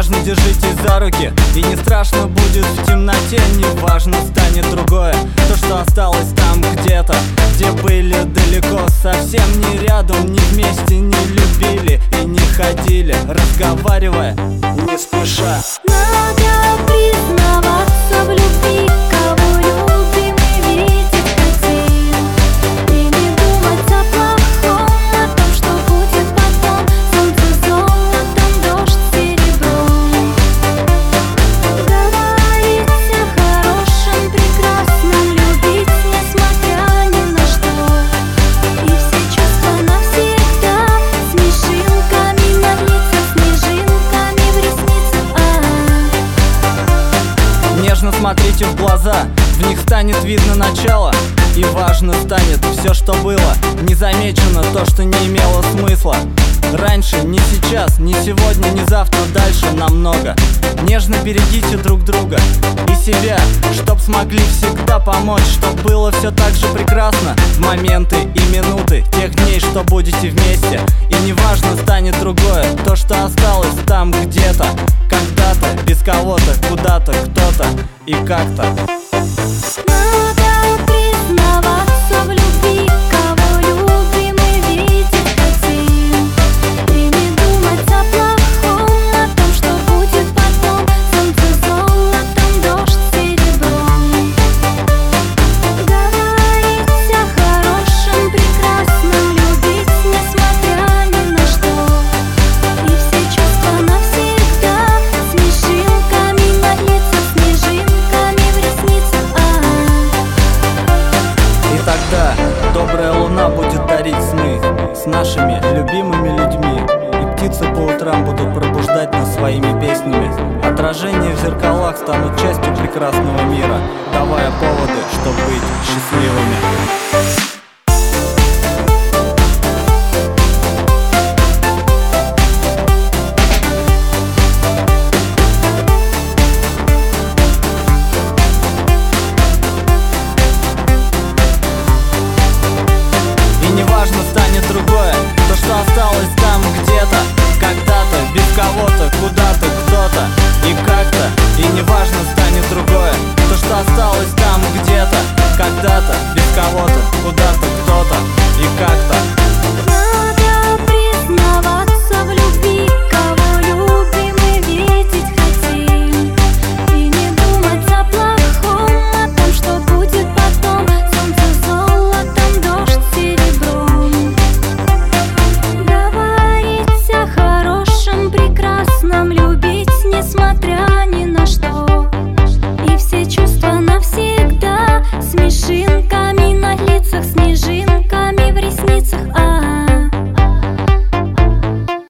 Нежно держитесь за руки, и не страшно будет в темноте. Неважно, станет другое, то, что осталось там где-то, где были далеко, совсем не рядом, не вместе, не любили и не ходили, разговаривая не спеша. Надо признаваться в любви, кого любим и видеть хотим, и не думать о плохом, о том, что будет потом. Солнце золотом, дождь серебром. Говорить о хорошем, прекрасном, любить несмотря ни на что. И все чувства навсегда, смешинками на лицах, снежинками в ресницах. Нежно смотрите в глаза, в них станет видно начало, и важно станет все, что было. Не замечено то, что не имело смысла раньше, не сейчас, не сегодня, не завтра, дальше намного. Нежно берегите друг друга и себя, чтоб смогли всегда помочь, чтоб было все так же прекрасно в моменты и минуты тех дней, что будете вместе. И неважно, станет другое, то, что осталось там где-то, когда-то, без кого-то, куда-то, кто-то и как-то. Надо признаваться в любви, кого любим и видеть хотим, и не думать о плохом, о том, что будет потом. Солнце золотом, дождь серебром. Говорить о хорошем, прекрасном, любить несмотря ни на что. И все чувства навсегда, смешинками на лицах, снежинками в ресницах. И тогда добрая луна будет дарить сны с нашими любимыми людьми, и птицы по утрам будут пробуждать нас своими песнями. Отражения в зеркалах станут частью прекрасного мира, давая поводы, чтобы быть счастливыми.